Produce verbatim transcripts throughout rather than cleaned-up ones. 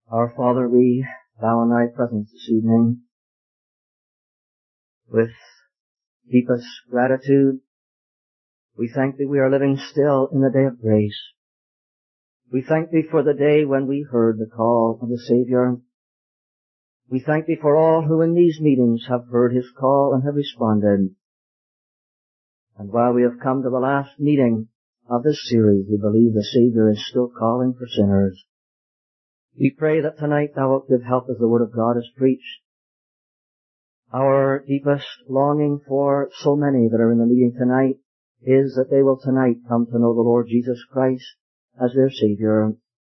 Our Father, we bow in Thy presence this evening with deepest gratitude. We thank Thee we are living still in the day of grace. We thank Thee for the day when we heard the call of the Savior. We thank Thee for all who in these meetings have heard His call and have responded. And while we have come to the last meeting of this series, we believe the Savior is still calling for sinners. We pray that tonight Thou wilt give help as the Word of God is preached. Our deepest longing for so many that are in the meeting tonight is that they will tonight come to know the Lord Jesus Christ as their Savior.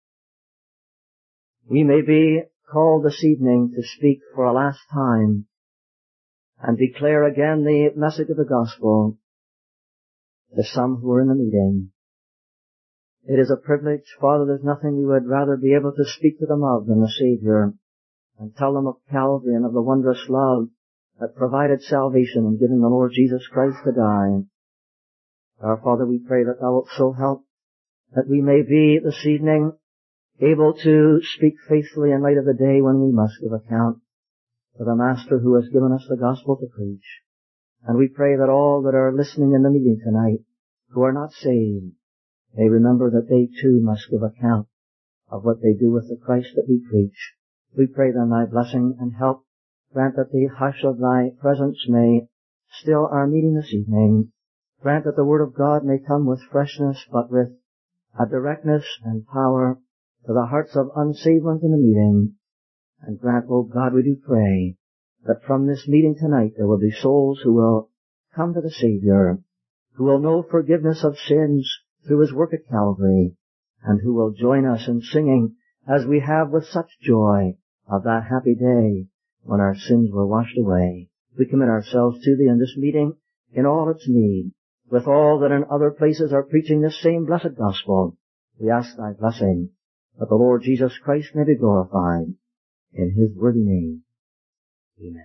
We may be called this evening to speak for a last time and declare again the message of the gospel to some who are in the meeting. It is a privilege, Father, there's nothing we would rather be able to speak to them of than the Savior and tell them of Calvary and of the wondrous love that provided salvation in giving the Lord Jesus Christ to die. Our Father, we pray that Thou wilt so help that we may be this evening able to speak faithfully in light of the day when we must give account to the Master who has given us the gospel to preach. And we pray that all that are listening in the meeting tonight who are not saved may remember that they too must give account of what they do with the Christ that we preach. We pray then Thy blessing and help. Grant that the hush of Thy presence may still our meeting this evening. Grant that the Word of God may come with freshness, but with a directness and power to the hearts of unsaved ones in the meeting. And grant, O God, we do pray, that from this meeting tonight there will be souls who will come to the Savior, who will know forgiveness of sins through His work at Calvary, and who will join us in singing as we have with such joy of that happy day when our sins were washed away. We commit ourselves to Thee in this meeting in all its need, with all that in other places are preaching this same blessed gospel. We ask Thy blessing, that the Lord Jesus Christ may be glorified. In His worthy name, amen.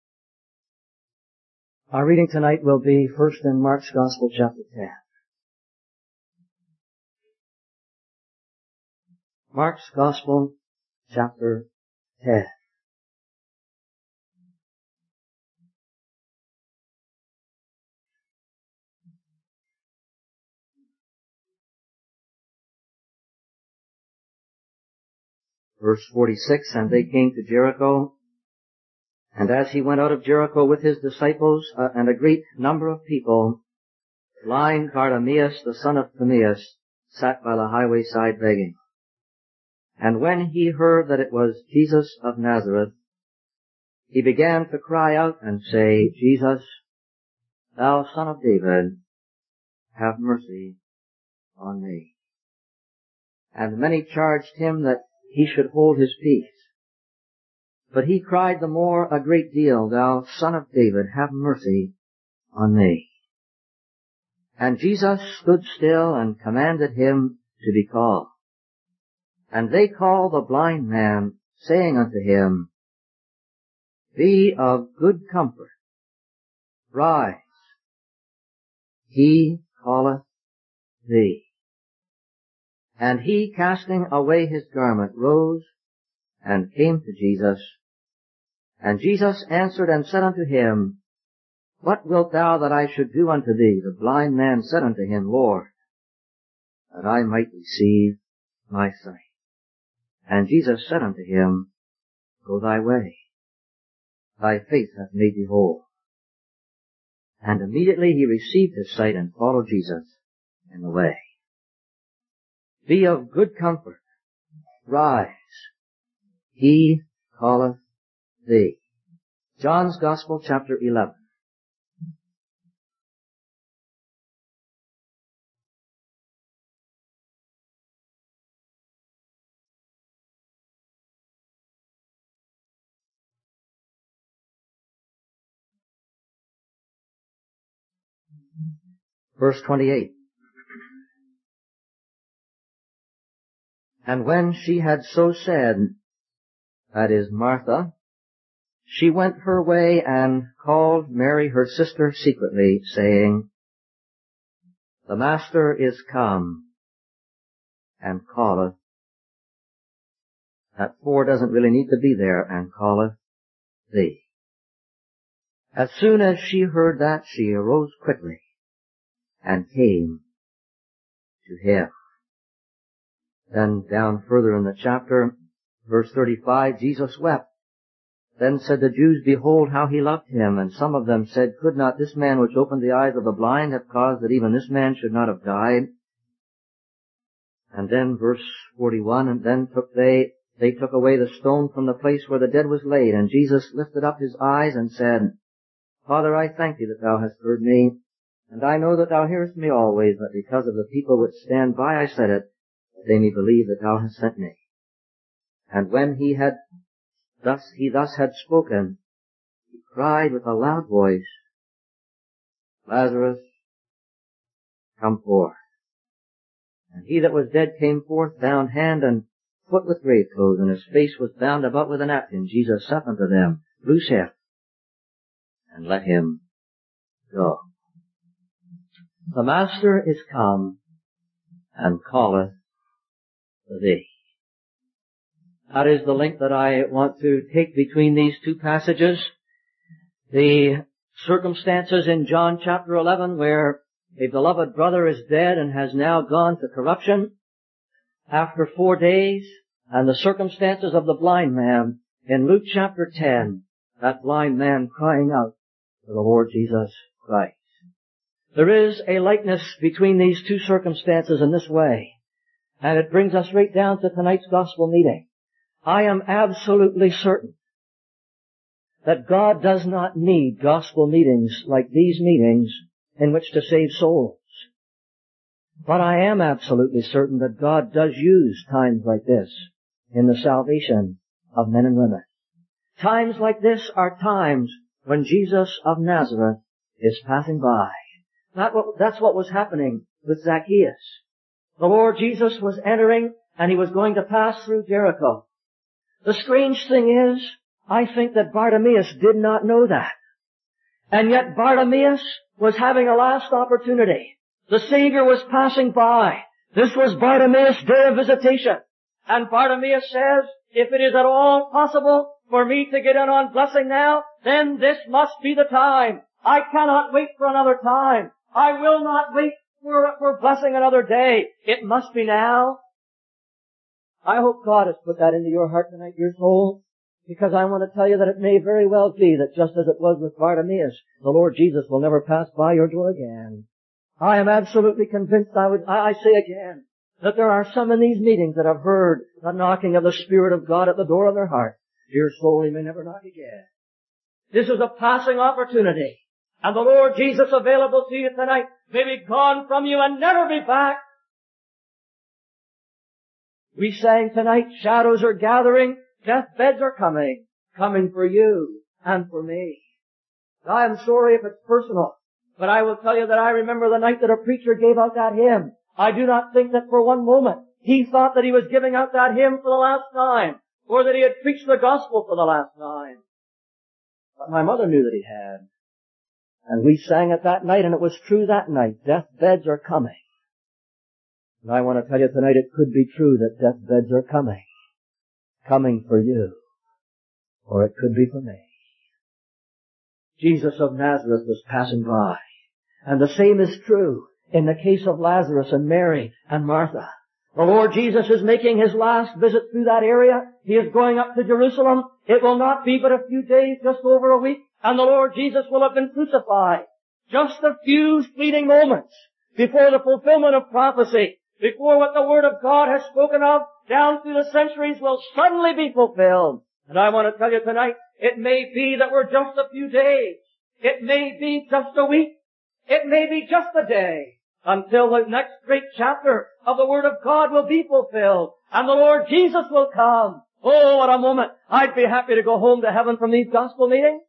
Our reading tonight will be first in Mark's Gospel, chapter ten. Mark's Gospel, chapter ten. Verse forty-six, and they came to Jericho, and as he went out of Jericho with his disciples uh, and a great number of people, blind Bartimaeus, the son of Timaeus, sat by the highway side begging. And when he heard that it was Jesus of Nazareth, he began to cry out and say, Jesus, Thou Son of David, have mercy on me. And many charged him that he should hold his peace. But he cried the more a great deal, Thou Son of David, have mercy on me. And Jesus stood still and commanded him to be called. And they called the blind man, saying unto him, Be of good comfort, rise, he calleth thee. And he, casting away his garment, rose and came to Jesus. And Jesus answered and said unto him, What wilt thou that I should do unto thee? The blind man said unto him, Lord, that I might receive my sight. And Jesus said unto him, Go thy way, thy faith hath made thee whole. And immediately he received his sight and followed Jesus in the way. Be of good comfort, rise, he calleth thee. John's Gospel, chapter eleven. Verse twenty-eight. And when she had so said, that is Martha, she went her way and called Mary her sister secretly, saying, The Master is come, and calleth That for doesn't really need to be there, and calleth thee. As soon as she heard that, she arose quickly and came to him. Then down further in the chapter, verse thirty-five, Jesus wept. Then said the Jews, Behold how he loved him. And some of them said, Could not this man which opened the eyes of the blind have caused that even this man should not have died? And then verse forty-one, And then took they, they took away the stone from the place where the dead was laid. And Jesus lifted up his eyes and said, Father, I thank thee that thou hast heard me. And I know that thou hearest me always, but because of the people which stand by I said it, that they may believe that thou hast sent me. And when he had thus, he thus had spoken, he cried with a loud voice, Lazarus, come forth. And he that was dead came forth, bound hand and foot with grave clothes, and his face was bound about with a napkin. Jesus saith unto them, Loose him, and let him go. The Master is come, and calleth thee. That is the link that I want to take between these two passages. The circumstances in John chapter eleven where a beloved brother is dead and has now gone to corruption after four days, and the circumstances of the blind man in Luke chapter ten, that blind man crying out to the Lord Jesus Christ. There is a likeness between these two circumstances in this way, and it brings us right down to tonight's gospel meeting. I am absolutely certain that God does not need gospel meetings like these meetings in which to save souls. But I am absolutely certain that God does use times like this in the salvation of men and women. Times like this are times when Jesus of Nazareth is passing by. That what, that's what was happening with Zacchaeus. The Lord Jesus was entering and he was going to pass through Jericho. The strange thing is, I think that Bartimaeus did not know that. And yet Bartimaeus was having a last opportunity. The Savior was passing by. This was Bartimaeus' day of visitation. And Bartimaeus says, if it is at all possible for me to get in on blessing now, then this must be the time. I cannot wait for another time. I will not wait for, for blessing another day. It must be now. I hope God has put that into your heart tonight, your soul, because I want to tell you that it may very well be that just as it was with Bartimaeus, the Lord Jesus will never pass by your door again. I am absolutely convinced, I would, I, I say again, that there are some in these meetings that have heard the knocking of the Spirit of God at the door of their heart. Dear soul, He may never knock again. This is a passing opportunity. And the Lord Jesus available to you tonight may be gone from you and never be back. We sang tonight, shadows are gathering, deathbeds are coming, coming for you and for me. I am sorry if it's personal, but I will tell you that I remember the night that a preacher gave out that hymn. I do not think that for one moment he thought that he was giving out that hymn for the last time, or that he had preached the gospel for the last time. But my mother knew that he had. And we sang it that night, and it was true that night. Deathbeds are coming. And I want to tell you tonight it could be true that deathbeds are coming. Coming for you. Or it could be for me. Jesus of Nazareth was passing by. And the same is true in the case of Lazarus and Mary and Martha. The Lord Jesus is making His last visit through that area. He is going up to Jerusalem. It will not be but a few days, just over a week, and the Lord Jesus will have been crucified. Just a few fleeting moments before the fulfillment of prophecy, before what the Word of God has spoken of down through the centuries will suddenly be fulfilled. And I want to tell you tonight, it may be that we're just a few days. It may be just a week. It may be just a day until the next great chapter of the Word of God will be fulfilled and the Lord Jesus will come. Oh, what a moment. I'd be happy to go home to heaven from these gospel meetings.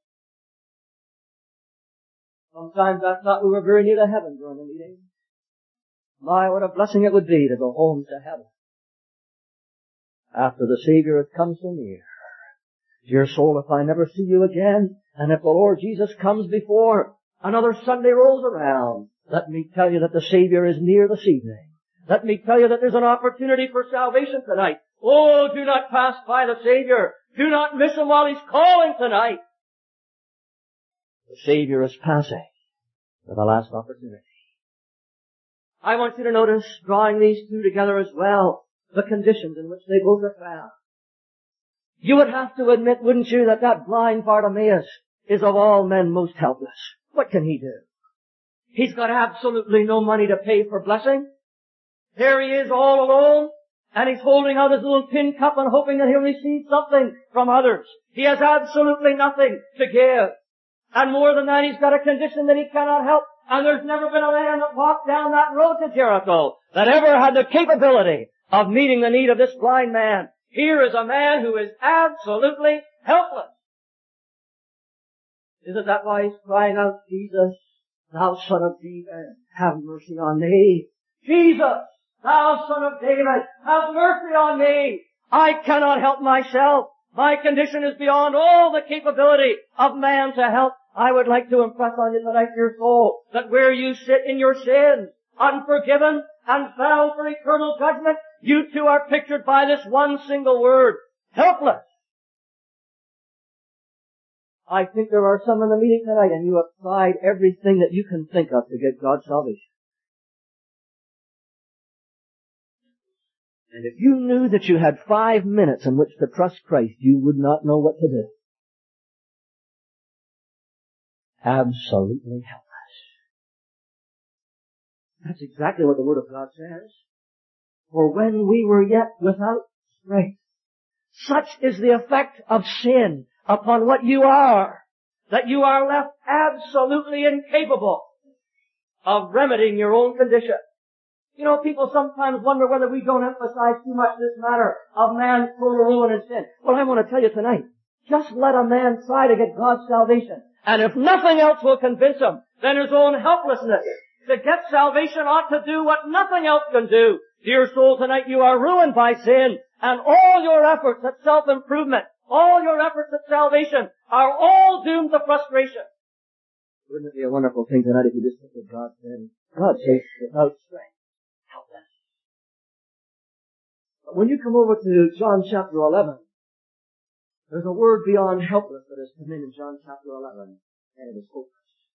Sometimes I thought we were very near to heaven during the meeting. My, what a blessing it would be to go home to heaven after the Savior has come so near. Dear soul, if I never see you again, and if the Lord Jesus comes before another Sunday rolls around, let me tell you that the Savior is near this evening. Let me tell you that there's an opportunity for salvation tonight. Oh, do not pass by the Savior. Do not miss Him while He's calling tonight. The Savior is passing for the last opportunity. I want you to notice, drawing these two together as well, the conditions in which they both are found. You would have to admit, wouldn't you, that that blind Bartimaeus is of all men most helpless. What can he do? He's got absolutely no money to pay for blessing. There he is all alone, and he's holding out his little tin cup and hoping that he'll receive something from others. He has absolutely nothing to give. And more than that, he's got a condition that he cannot help. And there's never been a man that walked down that road to Jericho that ever had the capability of meeting the need of this blind man. Here is a man who is absolutely helpless. Isn't that why he's crying out, Jesus, thou son of David, have mercy on me. Jesus, thou son of David, have mercy on me. I cannot help myself. My condition is beyond all the capability of man to help. I would like to impress on you tonight, your soul, that where you sit in your sins, unforgiven and bound for eternal judgment, you too are pictured by this one single word, helpless. I think there are some in the meeting tonight, and you have tried everything that you can think of to get God's salvation. And if you knew that you had five minutes in which to trust Christ, you would not know what to do. Absolutely helpless. That's exactly what the Word of God says. For when we were yet without strength, such is the effect of sin upon what you are, that you are left absolutely incapable of remedying your own condition. You know, people sometimes wonder whether we don't emphasize too much this matter of man's total ruin and sin. Well, I want to tell you tonight, just let a man try to get God's salvation. And if nothing else will convince him, then his own helplessness to get salvation ought to do what nothing else can do. Dear soul, tonight you are ruined by sin, and all your efforts at self-improvement, all your efforts at salvation are all doomed to frustration. Wouldn't it be a wonderful thing tonight if you just look at God and God says, without strength, helpless. But when you come over to John chapter eleven, there's a word beyond helpless that has come in in John chapter eleven, and it is hopeless.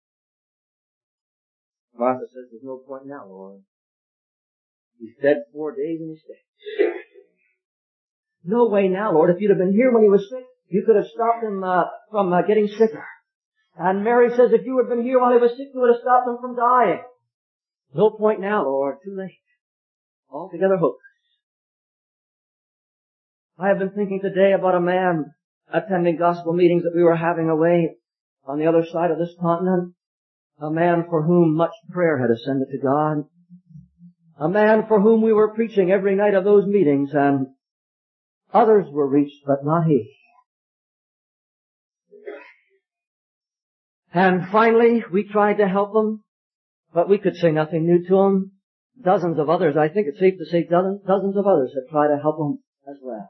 Martha says, there's no point now, Lord. He's dead four days and he's dead. No way now, Lord. If you'd have been here when he was sick, you could have stopped him uh, from uh, getting sicker. And Mary says, if you had been here while he was sick, you would have stopped him from dying. No point now, Lord. Too late. Altogether hopeless. I have been thinking today about a man attending gospel meetings that we were having away on the other side of this continent. A man for whom much prayer had ascended to God. A man for whom we were preaching every night of those meetings, and others were reached, but not he. And finally, we tried to help him, but we could say nothing new to him. Dozens of others, I think it's safe to say dozens, dozens of others had tried to help him as well.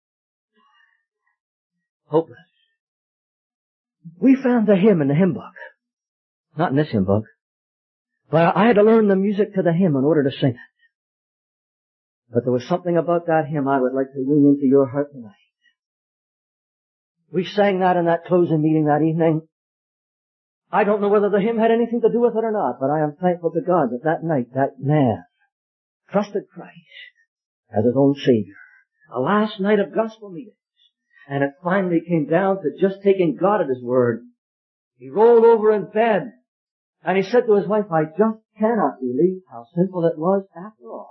Hopeless. We found the hymn in the hymn book. Not in this hymn book. But I had to learn the music to the hymn in order to sing it. But there was something about that hymn I would like to ring into your heart tonight. We sang that in that closing meeting that evening. I don't know whether the hymn had anything to do with it or not, but I am thankful to God that that night that man trusted Christ as his own Savior. A last night of gospel meetings. And it finally came down to just taking God at His word. He rolled over in bed and he said to his wife, I just cannot believe how simple it was after all.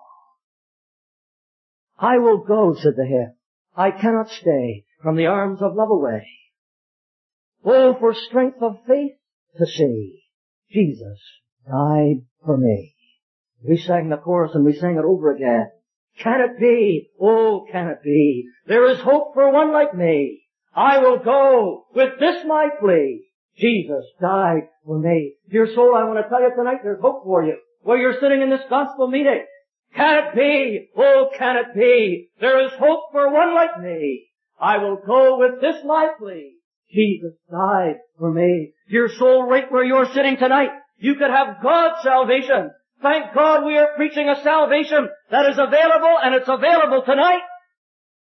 I will go, said the hymn. I cannot stay from the arms of love away. Oh, for strength of faith to see Jesus died for me. We sang the chorus and we sang it over again. Can it be? Oh, can it be? There is hope for one like me. I will go with this my plea. Jesus died for me. Dear soul, I want to tell you tonight there's hope for you. Where you're sitting in this gospel meeting. Can it be? Oh, can it be? There is hope for one like me. I will go with this my plea. Jesus died for me. Dear soul, right where you're sitting tonight, you could have God's salvation. Thank God we are preaching a salvation that is available, and it's available tonight.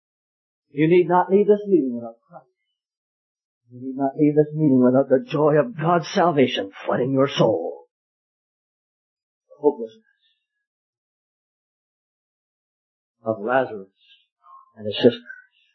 You need not leave this meeting without Christ. You need not leave this meeting without the joy of God's salvation flooding your soul. The hopelessness of Lazarus and his sisters.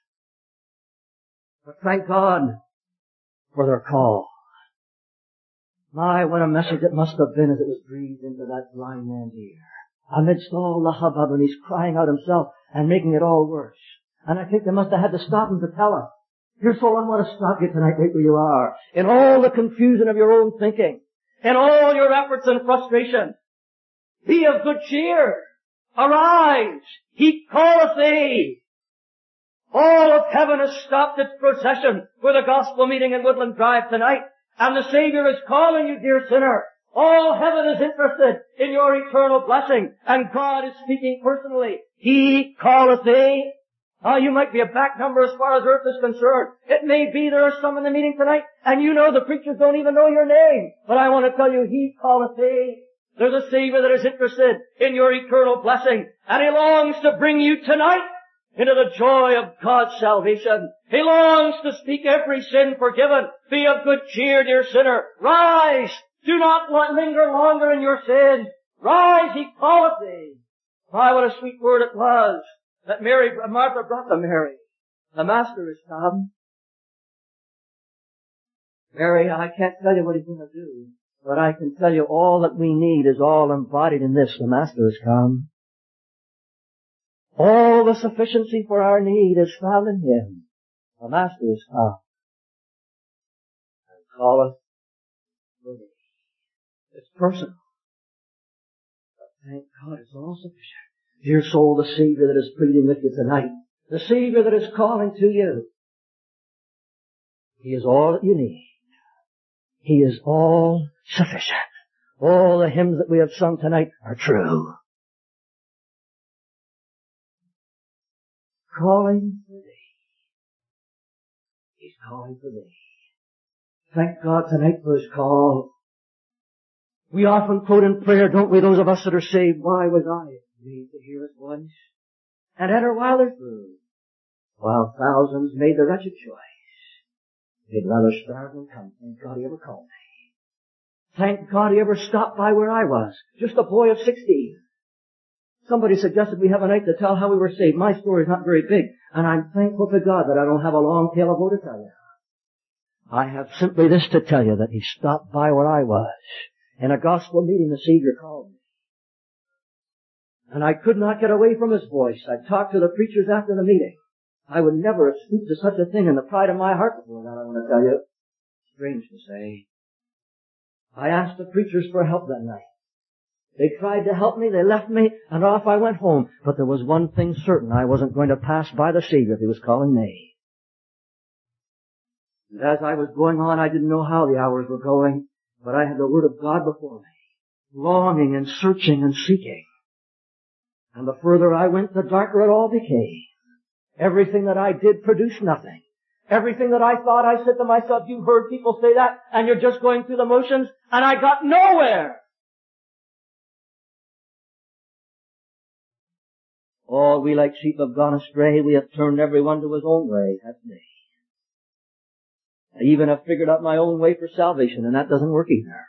But thank God for their call. My, what a message it must have been as it was breathed into that blind man's ear. Amidst all the hubbub, and he's crying out himself and making it all worse. And I think they must have had to stop him to tell him, "Your soul, I want to stop you tonight right where you are. In all the confusion of your own thinking, in all your efforts and frustration, be of good cheer. Arise. He calleth thee." All of heaven has stopped its procession for the gospel meeting in Woodland Drive tonight. And the Savior is calling you, dear sinner. All heaven is interested in your eternal blessing. And God is speaking personally. He calleth thee. Oh, you might be a back number as far as earth is concerned. It may be there are some in the meeting tonight, and you know the preachers don't even know your name. But I want to tell you, He calleth thee. There's a Savior that is interested in your eternal blessing. And He longs to bring you tonight into the joy of God's salvation. He longs to speak every sin forgiven. Be of good cheer, dear sinner. Rise. Do not linger longer in your sins. Rise, He calleth thee. Why, what a sweet word it was that Mary, Martha brought to Mary. The Master is come. Mary, I can't tell you what He's going to do, but I can tell you all that we need is all embodied in this. The Master is come. All the sufficiency for our need is found in Him. The Master is come. And calleth for thee. It's personal. But thank God it's all sufficient. Dear soul, the Savior that is pleading with you tonight, the Savior that is calling to you, He is all that you need. He is all sufficient. All the hymns that we have sung tonight are true. Calling for thee. He's calling for thee. Thank God tonight for His call. We often quote in prayer, don't we, those of us that are saved, why was I made to hear His voice and enter while they're through, while thousands made the wretched choice. They'd rather starve than come. Thank God He ever called me. Thank God He ever stopped by where I was, just a boy of sixteen. Somebody suggested we have a night to tell how we were saved. My story's not very big, and I'm thankful to God that I don't have a long tale of woe to tell you. I have simply this to tell you, that He stopped by where I was. In a gospel meeting, the Savior called me. And I could not get away from His voice. I talked to the preachers after the meeting. I would never have stooped to such a thing in the pride of my heart before that, I want to tell you. Strange to say. I asked the preachers for help that night. They tried to help me, they left me, and off I went home. But there was one thing certain, I wasn't going to pass by the Savior if He was calling me. And as I was going on, I didn't know how the hours were going, but I had the Word of God before me, longing and searching and seeking. And the further I went, the darker it all became. Everything that I did produced nothing. Everything that I thought, I said to myself, you've heard people say that, and you're just going through the motions, and I got nowhere. All we like sheep have gone astray. We have turned every one to his own way, haven't we? I even have figured out my own way for salvation, and that doesn't work either.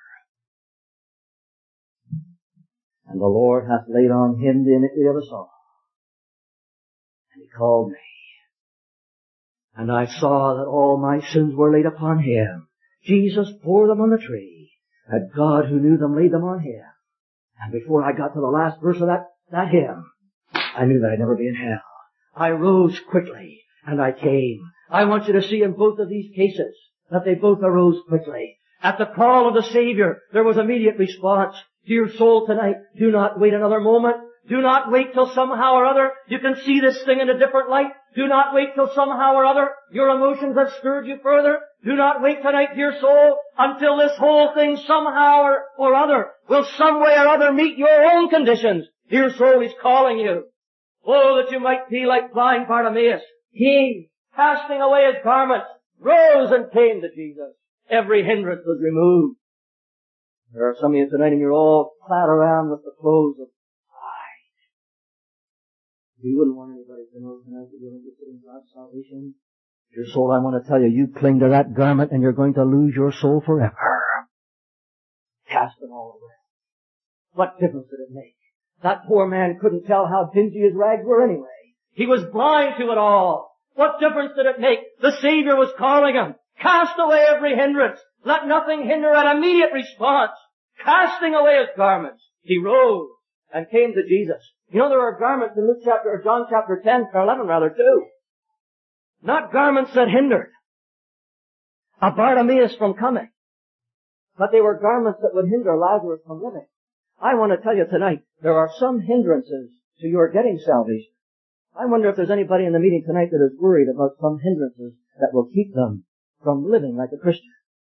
And the Lord hath laid on Him the iniquity of us all. And He called me. And I saw that all my sins were laid upon Him. Jesus bore them on the tree. That God who knew them laid them on Him. And before I got to the last verse of that, that hymn, I knew that I'd never be in hell. I rose quickly, and I came. I want you to see in both of these cases that they both arose quickly. At the call of the Savior, there was immediate response. Dear soul, tonight, do not wait another moment. Do not wait till somehow or other you can see this thing in a different light. Do not wait till somehow or other your emotions have stirred you further. Do not wait tonight, dear soul, until this whole thing somehow or, or other will some way or other meet your own conditions. Dear soul, He's calling you. Oh, that you might be like blind Bartimaeus. He, casting away his garments, rose and came to Jesus. Every hindrance was removed. There are some of you tonight and you're all clad around with the clothes of pride. You wouldn't want anybody to know tonight that you're interested in God's salvation. Your soul, I want to tell you, you cling to that garment and you're going to lose your soul forever. Cast it all away. What difference did it make? That poor man couldn't tell how dingy his rags were anyway. He was blind to it all. What difference did it make? The Savior was calling him. Cast away every hindrance. Let nothing hinder an immediate response. Casting away his garments, he rose and came to Jesus. You know, there are garments in Luke chapter, or John chapter ten, or eleven rather, too. Not garments that hindered a Bartimaeus from coming, but they were garments that would hinder Lazarus from living. I want to tell you tonight, there are some hindrances to your getting salvation. I wonder if there's anybody in the meeting tonight that is worried about some hindrances that will keep them from living like a Christian.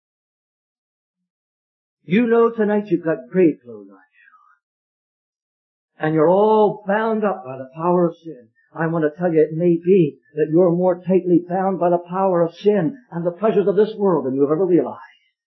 You know tonight you've got grave clothes on you. And you're all bound up by the power of sin. I want to tell you, it may be that you're more tightly bound by the power of sin and the pleasures of this world than you have ever realized.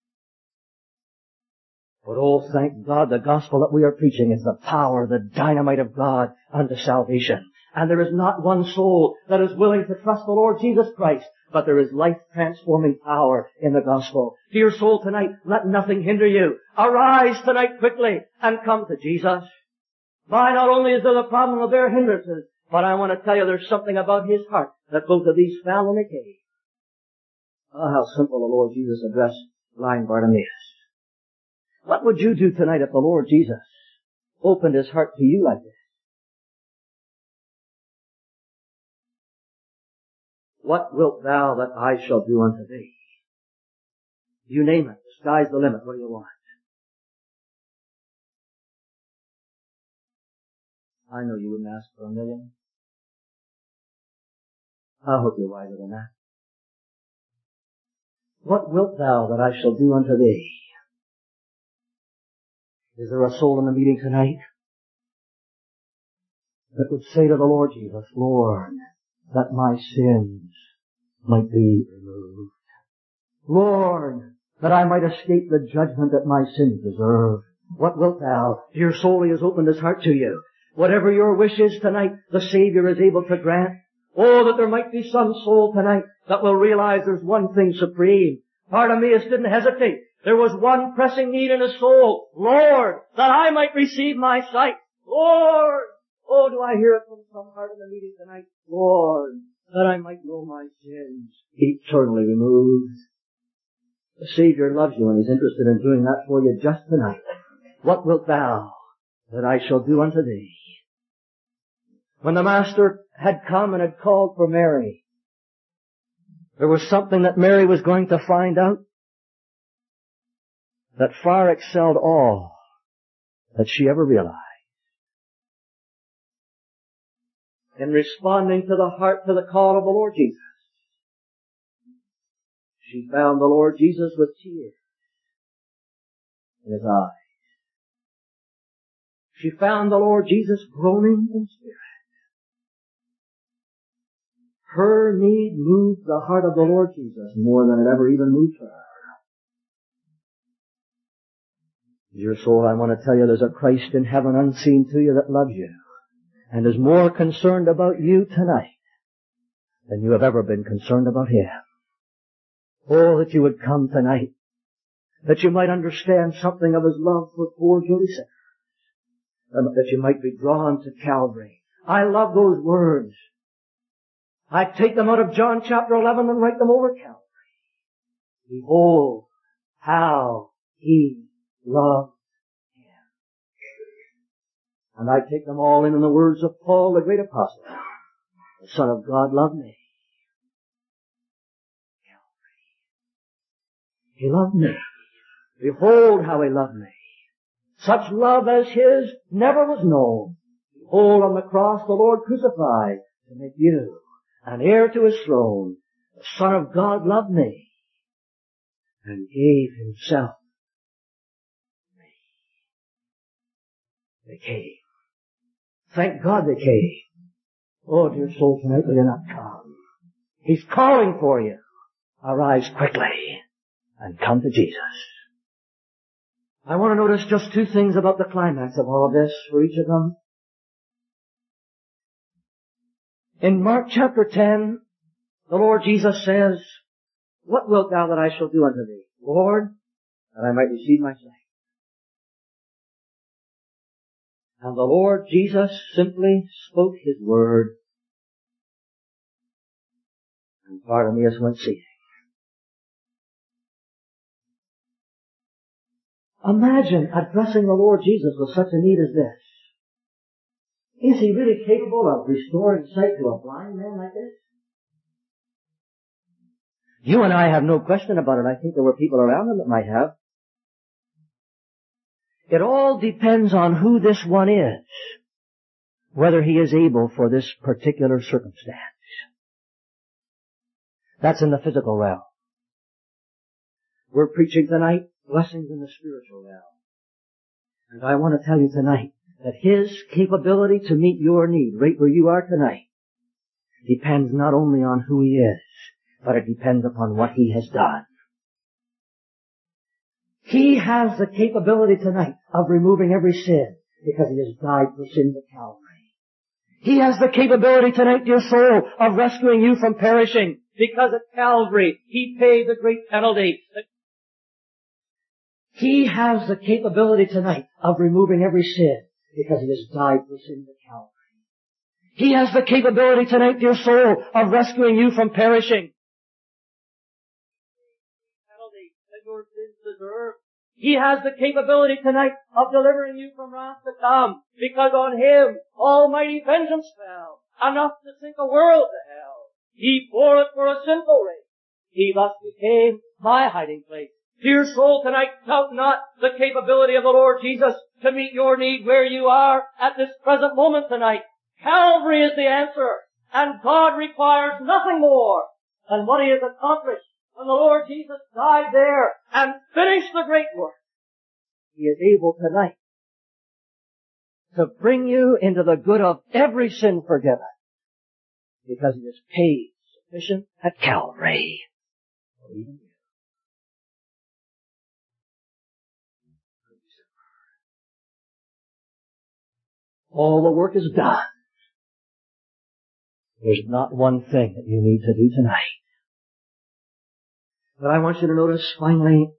But oh, thank God, the gospel that we are preaching is the power, the dynamite of God unto salvation. And there is not one soul that is willing to trust the Lord Jesus Christ, but there is life-transforming power in the gospel. Dear soul, tonight, let nothing hinder you. Arise tonight quickly and come to Jesus. Why, not only is there the problem of their hindrances, but I want to tell you there's something about his heart that both of these found in the cave. Oh, how simple the Lord Jesus addressed blind Bartimaeus. What would you do tonight if the Lord Jesus opened his heart to you like this? What wilt thou that I shall do unto thee? You name it. The sky's the limit. What do you want? I know you wouldn't ask for a million. I hope you're wiser than that. What wilt thou that I shall do unto thee? Is there a soul in the meeting tonight that would say to the Lord Jesus, Lord, that my sins might be removed. Lord, that I might escape the judgment that my sins deserve. What wilt thou? Dear soul, he has opened his heart to you. Whatever your wish is tonight, the Savior is able to grant. Oh, that there might be some soul tonight that will realize there's one thing supreme. Bartimaeus didn't hesitate. There was one pressing need in his soul. Lord, that I might receive my sight. Lord, oh, do I hear it from some heart in the meeting tonight? Lord, that I might know my sins eternally removed. The Savior loves you and He's interested in doing that for you just tonight. What wilt thou that I shall do unto thee? When the Master had come and had called for Mary, there was something that Mary was going to find out that far excelled all that she ever realized. In responding to the heart, to the call of the Lord Jesus, she found the Lord Jesus with tears in His eyes. She found the Lord Jesus groaning in spirit. Her need moved the heart of the Lord Jesus more than it ever even moved her. Dear soul, I want to tell you there's a Christ in heaven unseen to you that loves you and is more concerned about you tonight than you have ever been concerned about Him. Oh, that you would come tonight, that you might understand something of His love for poor guilty sinners, that you might be drawn to Calvary. I love those words. I take them out of John chapter eleven and write them over Calvary. Behold how He loved Him. And I take them all in in the words of Paul, the great apostle. The Son of God loved me. Calvary. He loved me. Behold how He loved me. Such love as His never was known. Behold, on the cross the Lord crucified to make you an heir to His throne. The Son of God loved me and gave Himself for me. They came. Thank God they came. Oh, dear soul, tonight will you not come? He's calling for you. Arise quickly and come to Jesus. I want to notice just two things about the climax of all of this for each of them. In Mark chapter ten, the Lord Jesus says, "What wilt thou that I shall do unto thee? Lord, that I might receive my sight." And the Lord Jesus simply spoke His word, and Bartimaeus went seeing. Imagine addressing the Lord Jesus with such a need as this. Is He really capable of restoring sight to a blind man like this? You and I have no question about it. I think there were people around him that might have. It all depends on who this one is, whether he is able for this particular circumstance. That's in the physical realm. We're preaching tonight blessings in the spiritual realm. And I want to tell you tonight that His capability to meet your need right where you are tonight depends not only on who He is, but it depends upon what He has done. He has the capability tonight of removing every sin because He has died for sins at Calvary. He has the capability tonight, dear soul, of rescuing you from perishing because at Calvary He paid the great penalty. He has the capability tonight of removing every sin because He has died for sins at Calvary. He has the capability tonight, dear soul, of rescuing you from perishing. Penalty that your sins deserve. He has the capability tonight of delivering you from wrath to come because on Him almighty vengeance fell, enough to sink a world to hell. He bore it for a sinful race. He thus became my hiding place. Dear soul, tonight doubt not the capability of the Lord Jesus to meet your need where you are at this present moment tonight. Calvary is the answer, and God requires nothing more than what He has accomplished when the Lord Jesus died there and finished the great work. He is able tonight to bring you into the good of every sin forgiven because He has paid sufficient at Calvary. All the work is done. There's not one thing that you need to do tonight. But I want you to notice finally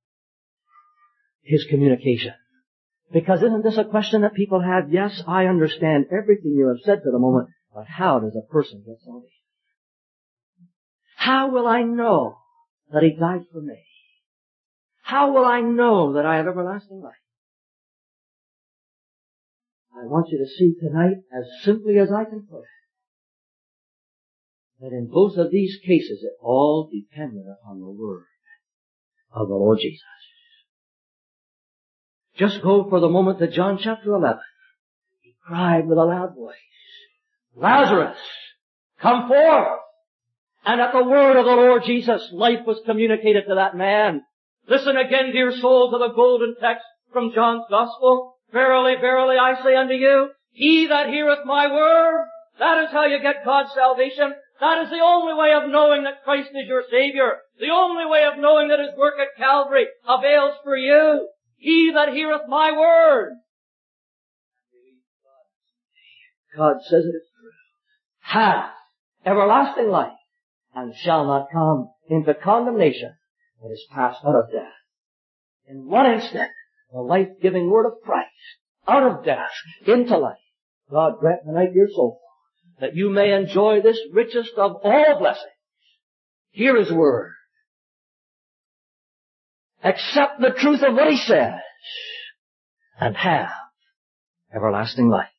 His communication. Because isn't this a question that people have? Yes, I understand everything you have said to the moment, but how does a person get salvation? How will I know that He died for me? How will I know that I have everlasting life? I want you to see tonight, as simply as I can put it, that in both of these cases it all depended upon the word of the Lord Jesus. Just go for the moment to John chapter eleven. He cried with a loud voice, "Lazarus, come forth!" And at the word of the Lord Jesus, life was communicated to that man. Listen again, dear soul, to the golden text from John's Gospel. "Verily, verily, I say unto you, he that heareth my word," that is how you get God's salvation. That is the only way of knowing that Christ is your Savior. The only way of knowing that His work at Calvary avails for you. "He that heareth my word." God says it is true. "Hath everlasting life, and shall not come into condemnation, but is passed out of death." In one instant, the life-giving word of Christ, out of death into life. God grant tonight your soul that you may enjoy this richest of all blessings. Hear His word. Accept the truth of what He says, and have everlasting life.